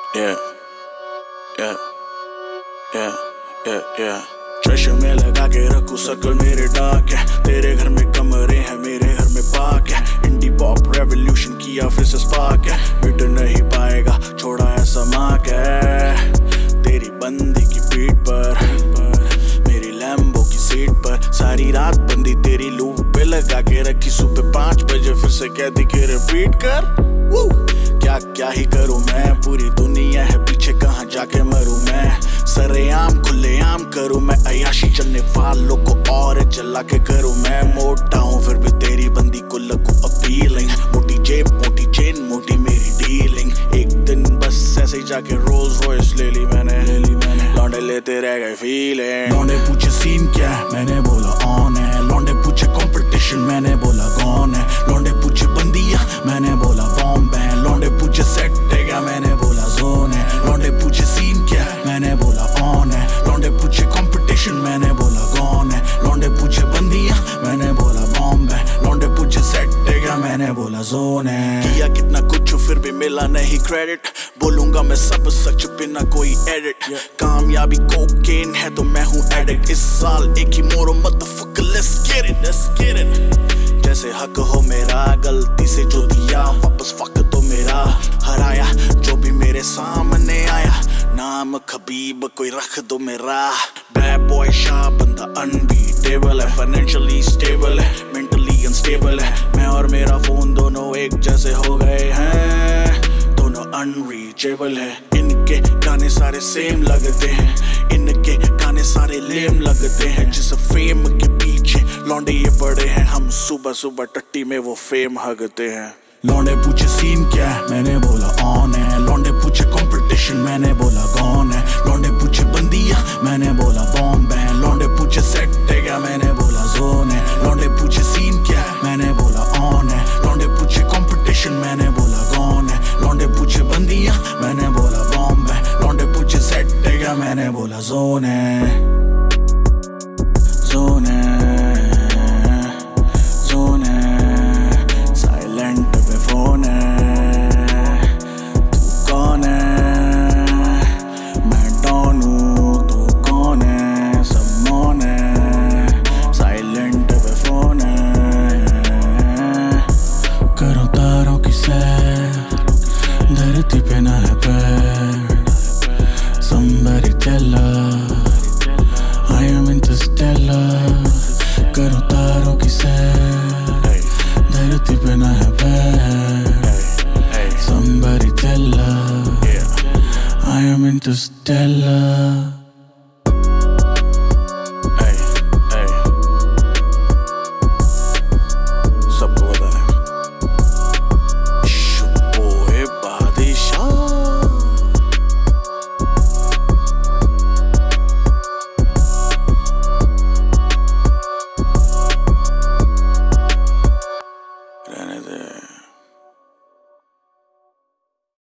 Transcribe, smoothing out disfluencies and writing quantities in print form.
Yeah, yeah, yeah, yeah, yeah. चश्मे में लगा के रखूं सर्कल मेरे डार्क है। तेरे घर में कमरे हैं, मेरे घर में पार्क है। इंडी पॉप रेवोल्यूशन किया फिर से स्पार्क है। मिट नहीं पाएगा छोड़ा ऐसा मार्क है। तेरी बंदी की पीठ पर, मेरी लैम्बो की सीट पर, सारी रात बंदी तेरी लूप पे लगा के रखी। सुबह 5 बजे फिर से कहती कि रिपीट कर। क्या क्या ही करूं मैं, पूरी दुनिया है पीछे, कहाँ जाके मरूं मैं। सरेआम खुलेआम करूं मैं अयाशी, चलने वालों को और चला के करूं मैं। मोटा हूं फिर भी तेरी बंदी को लगू अपीलिंग। मोटी जेब मोटी चेन मोटी मेरी डीलिंग। एक दिन बस ऐसे ही जाके रोल्स रॉयस ले ली मैंने। लौंडे लेते रह गए फीलिंग। लौंडे पूछे सीन क्या है, मैंने बोला ऑन है। लौंडे पूछे कंपटीशन, मैंने बोला कौन है। लौंडे पूछे बंदिया, मैंने बोला बॉम्ब है। लौंडे पूछे सेट है क्या, मैंने बोला जोन है। लौंडे पूछे सीन क्या है, मैंने बोला ऑन है। लौंडे पूछे कंपटीशन, मैंने बोला कौन है। लौंडे पूछे बंदिया, मैंने बोला बॉम्ब है। लौंडे पूछे सेट है क्या, मैंने बोला जोन है। किया कितना कुछ फिर भी मिला नहीं क्रेडिट। बोलूंगा मैं सब सच बिना कोई एडिट। कामयाबी कोकेन है तो मैं हूँ एडिक्ट। इस साल एक ही मोरो motherfucker, let's get it, let's get it। जैसे हक हो मेरा, गलती से जो दिया वापस फक तो मेरा। हराया जो भी मेरे सामने आया, नाम खबीब कोई रख दो मेरा। बैड बॉय शाह बंदा अनबीटेबल है। फाइनेंशियली स्टेबल है, मेंटली अनस्टेबल है। मैं और मेरा फोन दोनों एक जैसे हो गए हैं, दोनों अनरीचेबल है। इनके गाने सारे सेम लगते हैं, इनके गाने सारे लेम लगते हैं। जिस फेम के पीछे लौंडे ये पड़े हैं, हम सुबह सुबह टट्टी में वो फेम हगते हैं। लौंडे पूछे सीन क्या है, मैंने बोला ऑन है। लौंडे पूछे कंपटीशन, मैंने बोला कौन है। लौंडे पूछे बंदिया, मैंने बोला बॉम्ब है। लौंडे पूछे सेट है क्या, मैंने बोला जोन है। लौंडे पूछे सीन क्या है, मैंने बोला ऑन है। लौंडे पूछे कंपटीशन, मैंने बोला कौन है। लौंडे पूछे बंदिया, मैंने बोला बॉम्ब है। लौंडे पूछे सेट है क्या, मैंने बोला जोन है। जोन है, जोन है, साइलेंट पे फोन है। तू कौन है, मैं डॉन हूँ, तू कौन है, सब मौन है। साइलेंट पे फोन है। करो तारों की सैर, धरती पे ना है पैर। Somebody tell her I am interstellar। करो तारों की सैर, धरती पे ना है पैर। Somebody tell her I am interstellar।